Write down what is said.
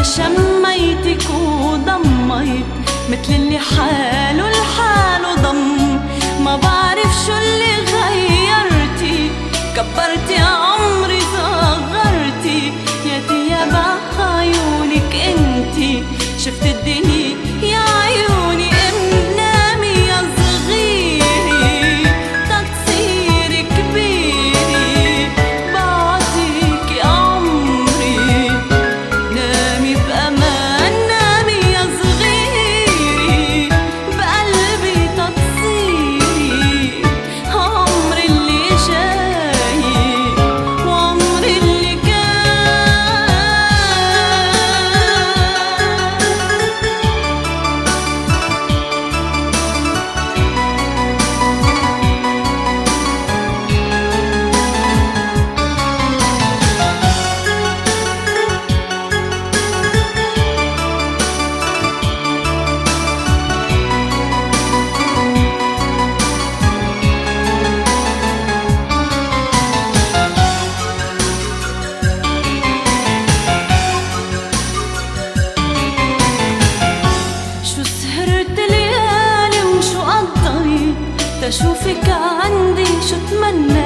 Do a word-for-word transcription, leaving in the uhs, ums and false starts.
شميتك وضميت مثل اللي حاله لحاله ضم. ما بعرف شو اللي غيرتي، كبرتي عمري صغرتي، يا تيابا عيونك انتي شفت الدنيا يا عيوني. نامي يا صغيري تتصيري كبيري، بعطيكي عمري نامي بأمان. نامي يا صغيري بقلبي تتصيري عمر اللي جاي وعمر اللي كان. تشوفك عندي شو تمنى